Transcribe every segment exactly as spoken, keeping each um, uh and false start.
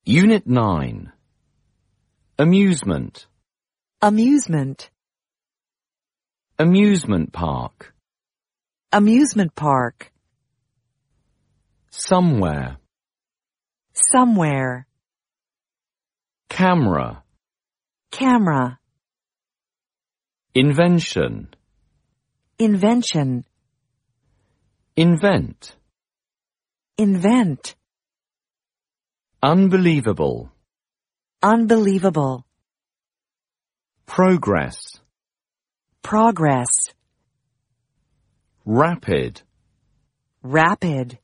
Unit nine. Amusement. Amusement. Amusement park. Amusement park. Somewhere. Somewhere. Camera. Camera. Invention. Invention. Invent. Invent. Unbelievable. Unbelievable. Progress. Progress. Rapid. Rapid.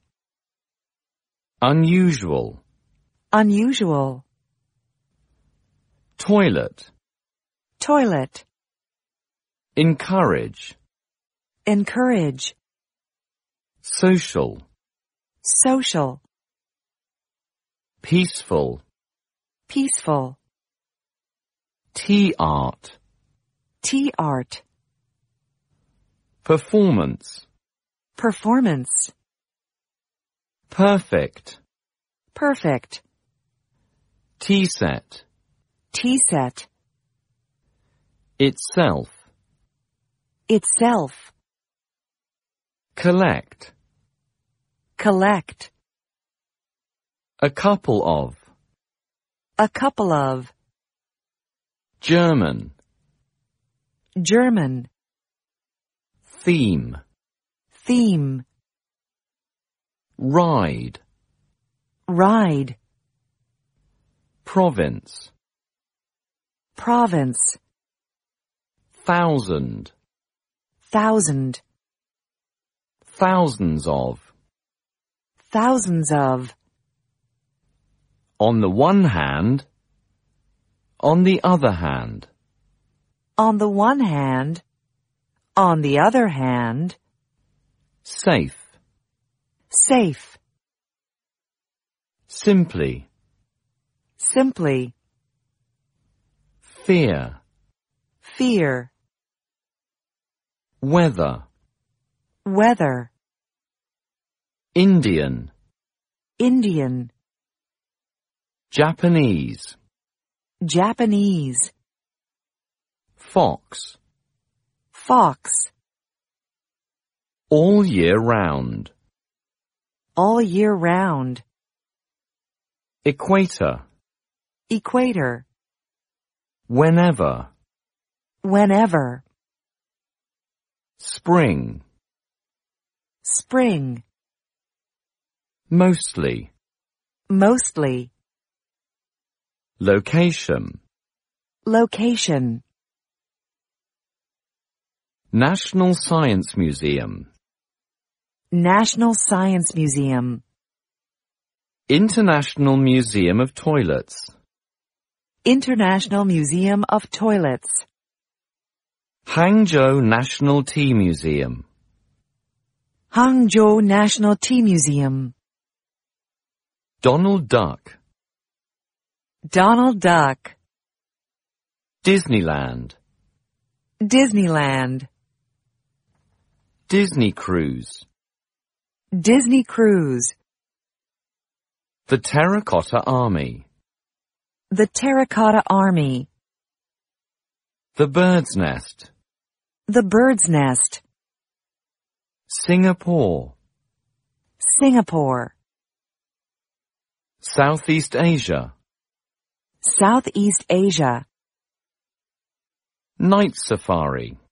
Unusual. Unusual. Toilet. Toilet. Encourage. Encourage. Social. Social. Peaceful. Peaceful. Tea art. Tea art. Performance. Performance. Perfect. Perfect. Tea set. Tea set. Itself. Itself. Collect. Collect. A couple of. A couple of. German. German. Theme. Theme. Ride. Ride. Province. Province. Thousand. Thousand. Thousands of. Thousands of. On the one hand. On the other hand. On the one hand. On the other hand. Safe. Safe. Simply. Simply. Fear. Fear. Weather. Weather. Indian. Indian. Japanese. Japanese. Fox. Fox. All year round. All year round. Equator. Equator. Whenever. Whenever. Spring. Spring. Mostly. Mostly. Location. Location. National Science Museum. National Science Museum. International Museum of Toilets. International Museum of Toilets. Hangzhou National Tea Museum. Hangzhou National Tea Museum. Donald Duck. Donald Duck. Disneyland. Disneyland. Disney Cruise. Disney Cruise. The Terracotta Army. The Terracotta Army. The Bird's Nest. The Bird's Nest. Singapore. Singapore. Southeast Asia. Southeast Asia. Night Safari.